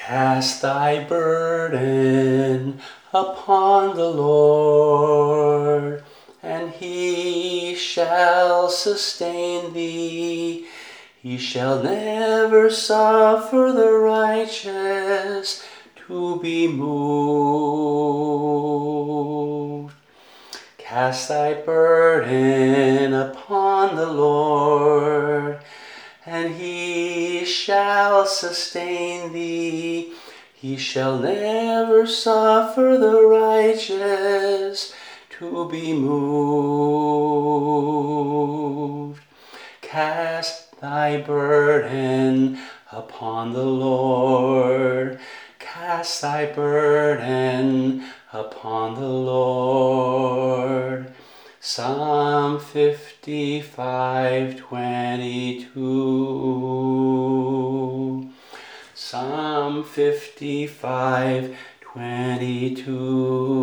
Cast thy burden upon the Lord, and he shall sustain thee. He shall never suffer the righteous to be moved. Cast thy burden upon the Lord, and he shall sustain thee. He shall never suffer the righteous to be moved. Cast thy burden upon the Lord. Cast thy burden upon the Lord. Psalm 55:22. Psalm 55:22.